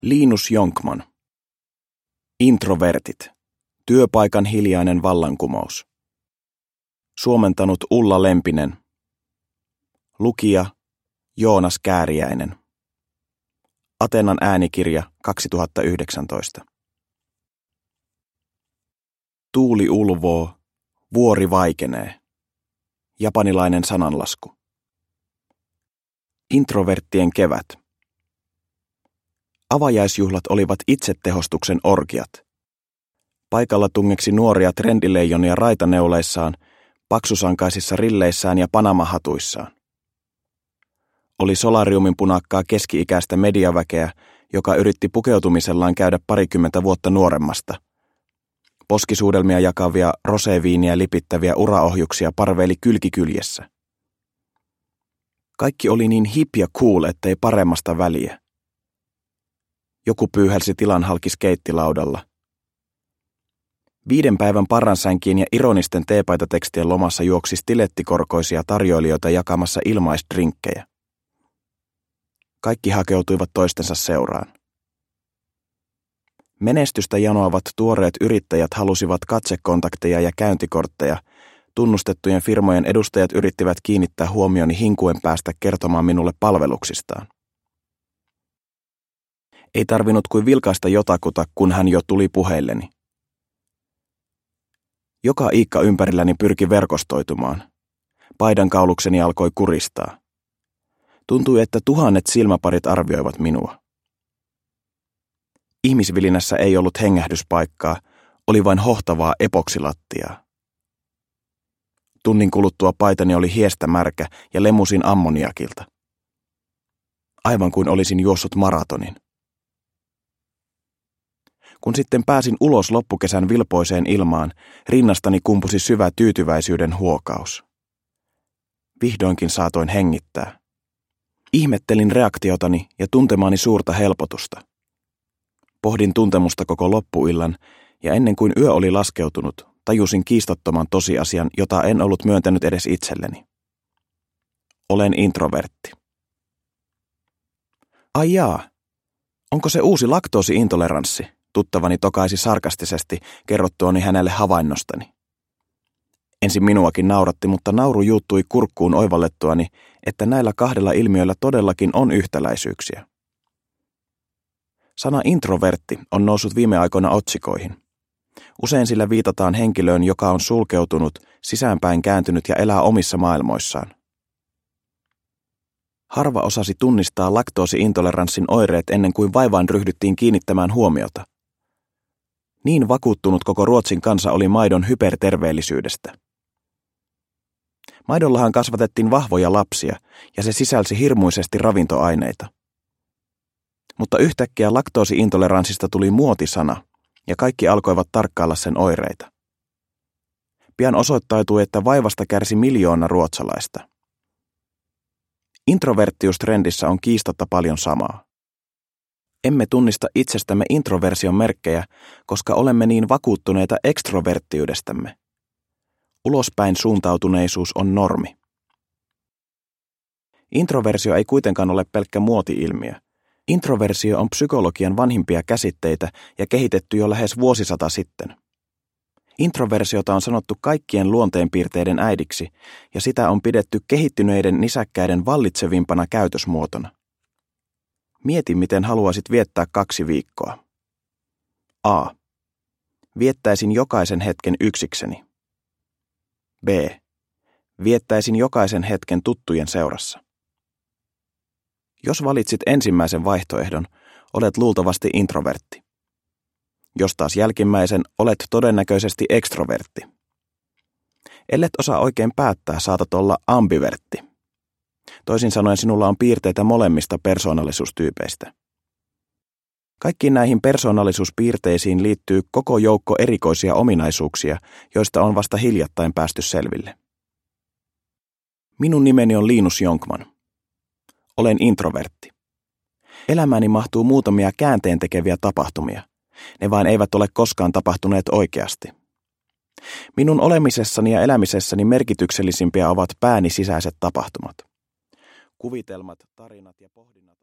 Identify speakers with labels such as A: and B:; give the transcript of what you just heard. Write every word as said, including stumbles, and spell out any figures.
A: Linus Jonkman. Introvertit. Työpaikan hiljainen vallankumous. Suomentanut Ulla Lempinen. Lukija Joonas Kääriäinen. Atenan äänikirja kaksituhattayhdeksäntoista. Tuuli ulvoo, vuori vaikenee. Japanilainen sananlasku. Introverttien kevät. Avajaisjuhlat olivat itsetehostuksen orgiat. Paikalla tungeksi nuoria trendileijonia raitaneuleissaan, paksusankaisissa rilleissään ja panamahatuissaan. Oli solariumin punakkaa keski-ikäistä mediaväkeä, joka yritti pukeutumisellaan käydä parikymmentä vuotta nuoremmasta. Poskisuudelmia jakavia, roseviiniä lipittäviä uraohjuksia parveili kylkikyljessä. Kaikki oli niin hip ja cool, ettei paremmasta väliä. Joku pyyhälsi tilan halki skeittilaudalla. Viiden päivän parransänkien ja ironisten teepaitatekstien lomassa juoksi stilettikorkoisia tarjoilijoita jakamassa ilmaisdrinkkejä. Kaikki hakeutuivat toistensa seuraan. Menestystä janoavat tuoreet yrittäjät halusivat katsekontakteja ja käyntikortteja. Tunnustettujen firmojen edustajat yrittivät kiinnittää huomioni hinkuen päästä kertomaan minulle palveluksistaan. Ei tarvinnut kuin vilkaista jotakuta, kun hän jo tuli puheilleni. Joka iikka ympärilläni pyrki verkostoitumaan. Paidankaulukseni alkoi kuristaa. Tuntui, että tuhannet silmäparit arvioivat minua. Ihmisvilinässä ei ollut hengähdyspaikkaa, oli vain hohtavaa epoksilattiaa. Tunnin kuluttua paitani oli hiestä märkä ja lemusin ammoniakilta. Aivan kuin olisin juossut maratonin. Kun sitten pääsin ulos loppukesän vilpoiseen ilmaan, rinnastani kumpusi syvä tyytyväisyyden huokaus. Vihdoinkin saatoin hengittää. Ihmettelin reaktiotani ja tuntemaani suurta helpotusta. Pohdin tuntemusta koko loppuillan, ja ennen kuin yö oli laskeutunut, tajusin kiistattoman tosiasian, jota en ollut myöntänyt edes itselleni. Olen introvertti. Ai jaa, onko se uusi laktoosiintoleranssi? Tuttavani tokaisi sarkastisesti kerrottuani hänelle havainnostani. Ensin minuakin nauratti, mutta nauru juuttui kurkkuun oivallettuani, että näillä kahdella ilmiöllä todellakin on yhtäläisyyksiä. Sana introvertti on noussut viime aikoina otsikoihin. Usein sillä viitataan henkilöön, joka on sulkeutunut, sisäänpäin kääntynyt ja elää omissa maailmoissaan. Harva osasi tunnistaa laktoosiintoleranssin oireet ennen kuin vaivaan ryhdyttiin kiinnittämään huomiota. Niin vakuuttunut koko Ruotsin kansa oli maidon hyperterveellisyydestä. Maidollahan kasvatettiin vahvoja lapsia, ja se sisälsi hirmuisesti ravintoaineita. Mutta yhtäkkiä laktoosiintoleranssista tuli muotisana, ja kaikki alkoivat tarkkailla sen oireita. Pian osoittautui, että vaivasta kärsi miljoona ruotsalaista. Introverttiustrendissä on kiistatta paljon samaa. Emme tunnista itsestämme introversion merkkejä, koska olemme niin vakuuttuneita ekstroverttiydestämme. Ulospäin suuntautuneisuus on normi. Introversio ei kuitenkaan ole pelkkä muoti-ilmiö. Introversio on psykologian vanhimpia käsitteitä ja kehitetty jo lähes vuosisata sitten. Introversiota on sanottu kaikkien luonteenpiirteiden äidiksi, ja sitä on pidetty kehittyneiden nisäkkäiden vallitsevimpana käytösmuotona. Mieti, miten haluaisit viettää kaksi viikkoa. A. Viettäisin jokaisen hetken yksikseni. B. Viettäisin jokaisen hetken tuttujen seurassa. Jos valitsit ensimmäisen vaihtoehdon, olet luultavasti introvertti. Jos taas jälkimmäisen, olet todennäköisesti ekstrovertti. Ellet osaa oikein päättää, saatat olla ambivertti. Toisin sanoen sinulla on piirteitä molemmista persoonallisuustyypeistä. Kaikkiin näihin persoonallisuuspiirteisiin liittyy koko joukko erikoisia ominaisuuksia, joista on vasta hiljattain päästy selville. Minun nimeni on Linus Jonkman. Olen introvertti. Elämääni mahtuu muutamia käänteentekeviä tapahtumia. Ne vain eivät ole koskaan tapahtuneet oikeasti. Minun olemisessani ja elämisessäni merkityksellisimpiä ovat pääni sisäiset tapahtumat. Kuvitelmat, tarinat ja pohdinnat